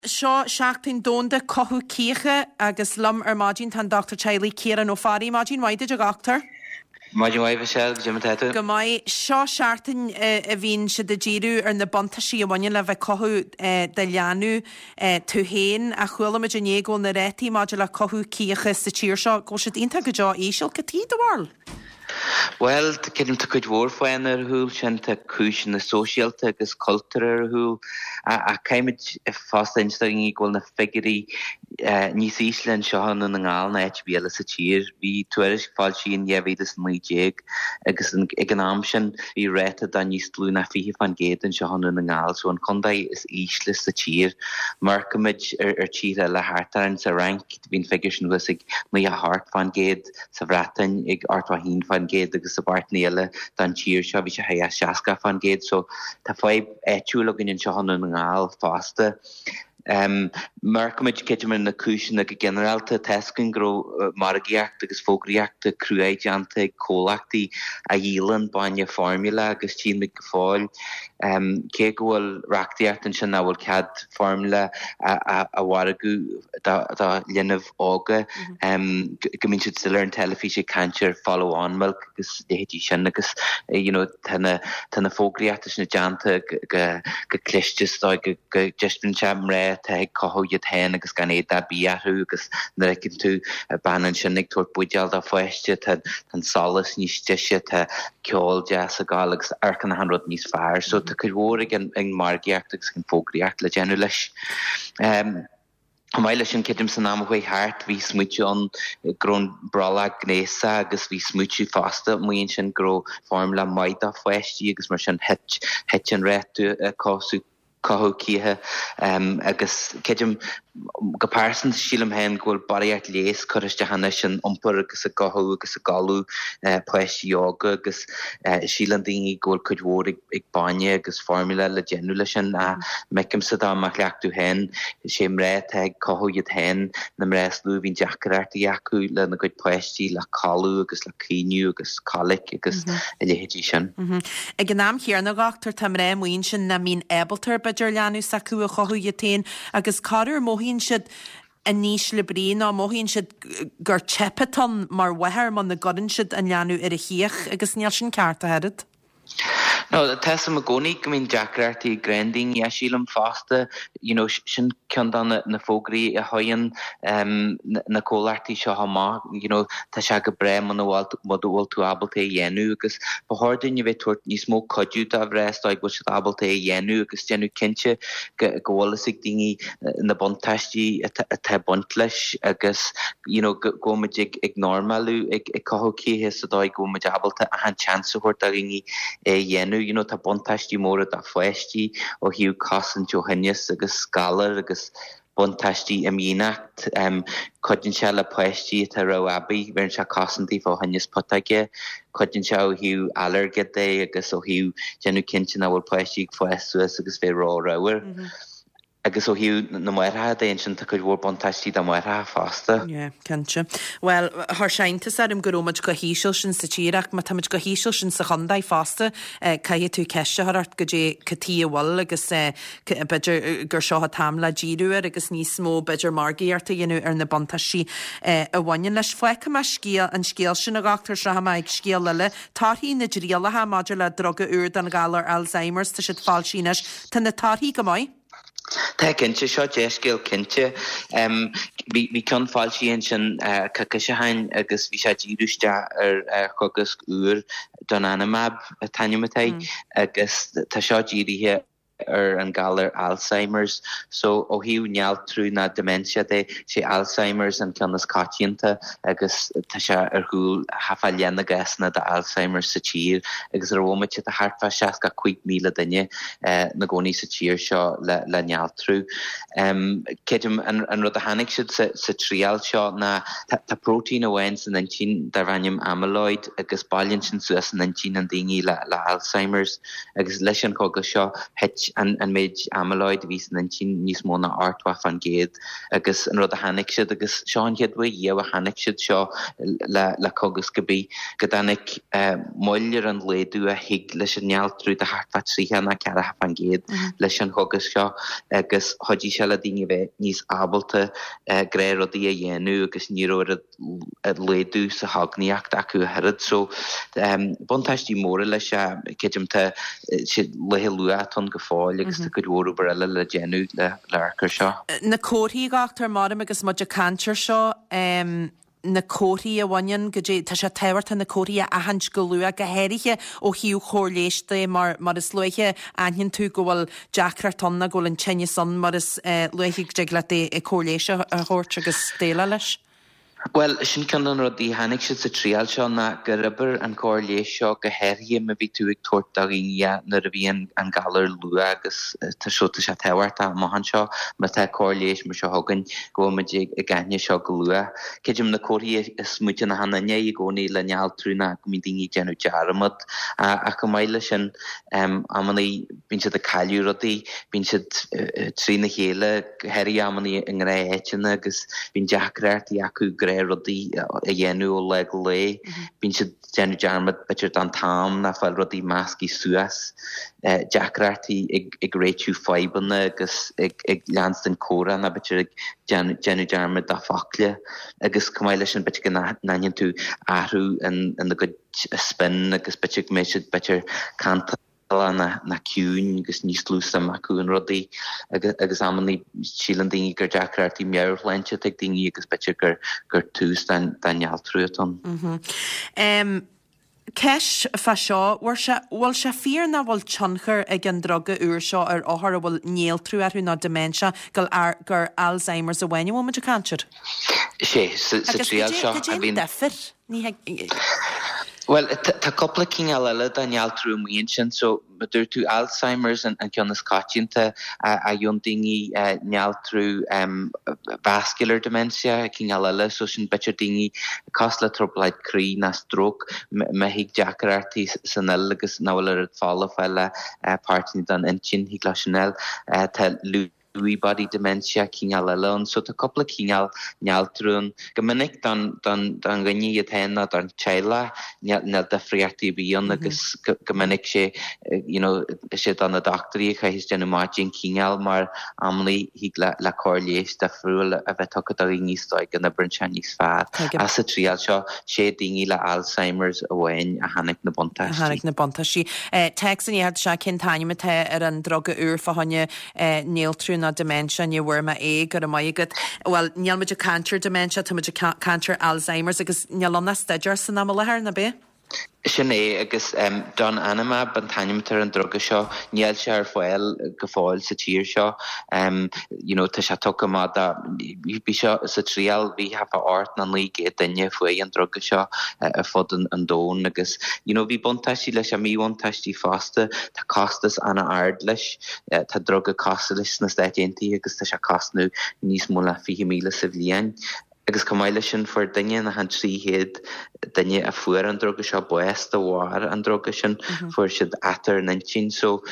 Seo seachtain dónda cothú cíche agus lum mágin tan Dr. Charlie Kieran O'Farry mágin waide a gachtar. Máidin waibh sel Jimtetu. Go mai seo seachtain a bhín si de díú ar na bonta sí amhaine le bheith cothú de leanú tú héin a chulamid in éagó na rétí máidir le cothú cíche sa tíir seo go siad ionta go deo éisiil go tí bhil. Well, te kidm te kuid woorfein húl sin te cúsin na socialte agus culture húl a caiimid fast einstein í gwil na figurí níos Ísland sehan an ngáil na HBL sa tír hí tuairis fáil sin jevídas mí jéig agus ag an am sin hí réta da níos lú na fihi fan géad an sehan an ngáil so an condai is Ísland sa tír marcamid tíre le hartarin sa rank hín figur sin was ag mí a hart fan géad sa vratain ag artwahín fan géad agus sa bartnéile dan tír seo bhí se ha seaca fan géad so tá fáib éúlagin in sehan an ngáil fásta. Marcamid ketemin na cúsin ag generalta tescin gro margaíocht agus fógraíochta cruúéideanta cólachtaí a dhélan baine formula agus tí mit go fáil cé gohfuil reachtaíocht sin bhfuil cad formula a bhharagú dá linmh ága gomín siad silar an telefíse cantir follow-on milk agus déhétí sin agus tanna fógraíochta sin na deanta go clisteas go justbrin sem ré te cothúiad hen agus gan éad bíarú agus na recinn tú banan sinnig tuair buideal a foiiste tan solas níos tiise te ceol jazz a gáil agus arcan a hanrod níos fearr so tá chuid mhór ag margaíocht agus cin fógraíocht le déanú leis. Meile sin kidim san am hoi hart hí smuitiú an grón brala gnésa agus hí smuitiú fasta muon sin gro formula maid a foiistí agus mar sin het an réú cosú cothú cíthe agus kidim go pásan sílam hen ghfuil bariart léas chuiste hanne sin umpur agus a gothú agus a galú pleis yoga agus sílan daoine ghfuil chuid mhór ag baine agus formula le déanú sin a mecim sa dá amach leachú hen sé ré ag cothúiad hen na rés lú hín deachart acu le na chuid pleistí le calú agus le cíniu agus calic agus léhétí sin. Ag an náam chéar na gachtar tam ré muon sin na mín ebaltar beidir leanú sacu a chothúiad tain agus carú móhín siad a níos le brín á móhín siad gur chepaton mar wehar man na godan siad an leanú ar a chiach agus níl sin ceart a head. No, tessa a gcónaí go mín deacrartaí granding a sílam fásta, sin ceandan na fógraí a haon na cólartaí seo hamá, tá se go bre man bhfuil tú abalta a dhéanú agus bethdain a bheith tuairt níos mó codú a bhreist ag bhil se abalta a dhéanú agus déanú cinse go bhfulas ag daoine na bontaistí a te bont leis agus gomuid ag normalú ag cothú cíthe sa dá gomuid abalta a an chance chuirt a ringi dhéanú tá bontaistí móra a foiistí ó hiú casan Johannes agus scalar agus bontaistí a mínacht codin se le poistí a ra abí bhar se casantí fá Hannes potaige codin se ó hiú alargadé agus ó hiú genú cinntin a bhfuil poistí foiú agus bhé rá rawer. Agus ó hiú na muirtha é sin tá chuid bhór bontaistí a muirtha fásta. Cente. Well, th seintas am goróid go híisiil sin sa tíireach má táid go híisiil sin sa chundaid fásta caihe tú ceiste thart go dé catí bhil agus beidir gur seo tam le díúir agus níos mó beidir margaíarta dhéanú ar na bontaistí a bhaine leis foiice me scíal an scéal sin a gachtar se ha ag scéal leile tarthaí na dríalathe maidir le droga úr an galar Alzheimer's tá siad fáil sínes tá na tarthaí go maiid? Tá cinnte seo déiscéal cinnte bhí ceann fáil sin se hain agus bhí sé díúiste ar chugus úr don anamab a tainematá agus tá seo dírithe ar an galar Alzheimer's so ó hiú neall trú na dementia dé sé Alzheimer's an ceannas cáitianta agus tá se ar húil hafa leanna gasna de Alzheimer's sa tír agus ar bhfuid a hartfa 6,000 duine na gcónaí sa tír seo le neall trú. Céidim an rud a hanig siad sa tríal seo na tá protein ahhain san an tín dar bhainnim amyloid agus bailinn sin suas san an tín an daoine le Alzheimer's agus leis an cóga seo het an méid amyloid vís an sin níos móna artwa fan géad agus an rud a hanig siad agus seán headfu a hanig siad seo le cogus gobí godannig moilir an léadú a hig leis an nealtrú a hartfa tríhanna ceara fan géad leis an cogus seo agus hodí se le daoine bheith níos ábalta gré rodí a dhéanú agus níróir a léadú sa hagníocht acu herad so buntáistí móra leis céidirmta si lethe luaton go fáil agus go dúrú bar eile le déanú le arcar seo. Na cóthaí gaachtar máram agus muid a cantir seo na cóthaí a bhain go dé tá sé tehairta na cóthaí a hant go lua go héirithe ó hiú chóirléiste mar is luiche aithinn tú go bhfuil deacratonna go an tenne san mar is luiche deagla é chóirléise a chóirt agus déile leis. Well, sin can an rodí hanig siad sa trial seo na go ribber an cóirléis seo go héirhí me bhí tú ag tuairt a ghine na a bhí an galar lua agus tá seota se tehairta mahan seo me tá cóirléis mar seo hagann go muid a gane seo go lua. Ceidim na cóirí is smúte na hananne i gcónaí le nealtrúna go mí daoine déanú dearamad a go maiile sin amanaí bín siad a caiú rodí bín siad trí na chéile heirí amanaí an ré éitina agus bín deacrairtaí acu rodí a dhéanú ó le bín siad déanú dearmad bitir an tam na fáil rodí máscí suas deacrairtaí ag réitiú faibanna agus ag leanstan córa na bitir ag déanú dearmad a faclia agus cumáile sin bitir go nain tú ahrú in na go spin agus bitir mé siad bitir canta na ciún agus níos lúsa acu an rodí agus amanaí sílan daoine gur deacrairtaí meabhrlainte ag daoine agus bitir gur tús den nealtrúaton. Ceis fa seo bhfuil se fíor na bhfuil tionchar ag an droga uair seo ar áthar a bhfuil néaltrú arú na dementia gur Alzheimer's a bhaine bhfuil muidir cantir? Sé, sa trial seo a bhín defir? Well, tá coppla cíneal eile den nealtrú muon sin, so dúir tú Alzheimer's an ceanna scáitianta a dhéon daoine nealtrú vascular dementia cíneal eile, so sin bitir daoine cos le troblaid crí na stroke me hiag deacrairtaí san eile agus náhfuil ar fála feile páirtní don intin hí glaisianel tá Lewy body dementia cíneal eile, so tá coppla cíneal nealtrún go minic don ghaní a théna don teile neal defriartaí bhíon agus go minic sé sé don na doctorí chuis déanú máidjin cíneal mar amlaí hí le cóirléis de friúil a bheith tuchad a níostáid gan na brintse níos fearr. As a trial seo sé daoine le Alzheimer's a bhain a hanig na bontáistí. Hanig na bontáistí. Texan íhad se cintáime ar an droga uair fahanne néaltrú na dementia ní bhfuir ma gur a maigad. Well, níl muid a cancer dementia, tá muid a cancer Alzheimer's agus níl staidir san am lethir na bé? Sin agus don anima ban taimtar an droga seo níl se ar fáil go fáil sa tír seo tá se tucha má bhí seo sa trial bhí hafa ort na lí é daine faoi an droga seo a fod an dón agus bhí buntaistí leis a míhaintaistí fásta tá costas anna ard leis tá droga costa leis na staidéntaí agus tá se costnú níos móla 5,000 sa bhliain. Agus cumáile sin for daine na han tríhéad daine a fuair an droga seo buesta bhhar an droga sin fuair siad atar na sin so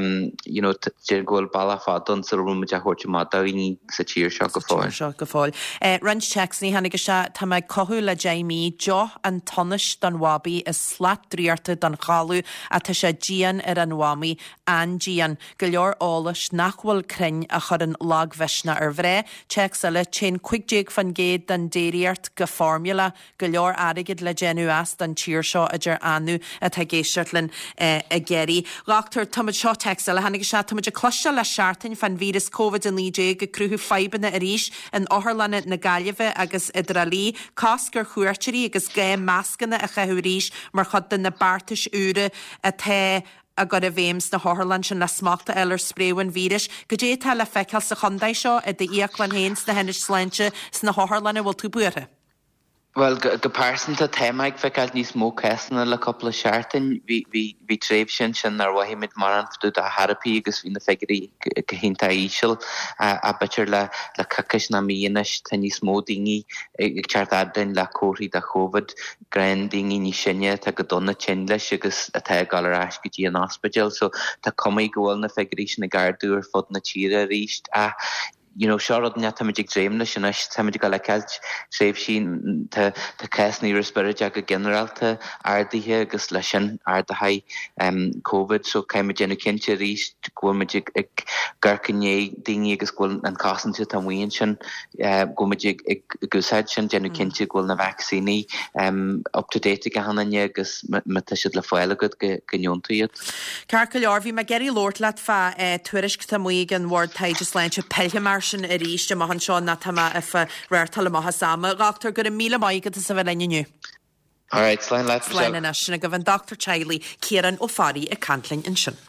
tíir ghfuil balla fádon sa rúmid a thuirte má daoine sa tíir seo go fáil. Seo go fáil. Rans Chexney hanig se tá méid cothú le Jamie jo an tonis don wabi is slat dríarta don chaú a tá sé dían ar an wami an dían go leor álas nachhfuil crin a chur an lag bheisna ar bhré Chex eile chin cuiigdéag fan géad den déiriart go formula go leor aigid le genú as den tíir seo idir anú a tá géisiirtlinn a geirí. Gachtar tamid seo text le hanig se tamid a cloiste le seaartain fan vírus COVID an lídé go cruthú feibanna a ríis an áthlanne na Gaillimhe agus idirlí casgur chuirtirí agus gé meascanna a cheú ríis mar chud den na bartais úre a the a god a bhéims na Háirlann sin le smachta eilir spréhain vírus, go dé tá le feiceal sa chundaid seo a d íochlan héins na henis sláinte sna Háirlanna bhfuil tú buire. Well, go pásanta témaid feicáil níos mó cesanna le coppla seaartain hí tréimh sin ar bhaimiid mar an fú a Harpaí agus hí na feigurí go hinnta ísisiil a bitir le cacas na míonis tá níos mó daoine ag teart adain le cóirí de COVID gran daoine ní sinne tá go donna tin leis agus atá galrás go dtí an ospidéal, so tá cumaí gohfuil na feigurí sin na gardúr fod na tíre a ríist a seárad ne tamidig dréimne sin tamidig gal le ceilt tréimh sin tá ceasnaí respiride a go generalta ardaithe agus lei sin ardatha COVID, so caiime dénne cinnte ríist gomuidig ag garcané daoine agus ghfuil an casanta tá mhaon sin gomuidig ag gusáid sin dénne cinnte ghfuil na vaccíní up-to-date go hananne agus mata siad le fáile go gneontaíad. Carcail orhí me geirí Lord leat fa tuairisc tá muig an Ward Taiges leint pelche mar sin a ríiste má han seán na tama réirtal maithe sama gachtar gur 1,000 maigad a sa bheith leniu. All right, Slein Slein na sinna go bhain Dr. Chiley Kieran ó Fari a Cantling in sin.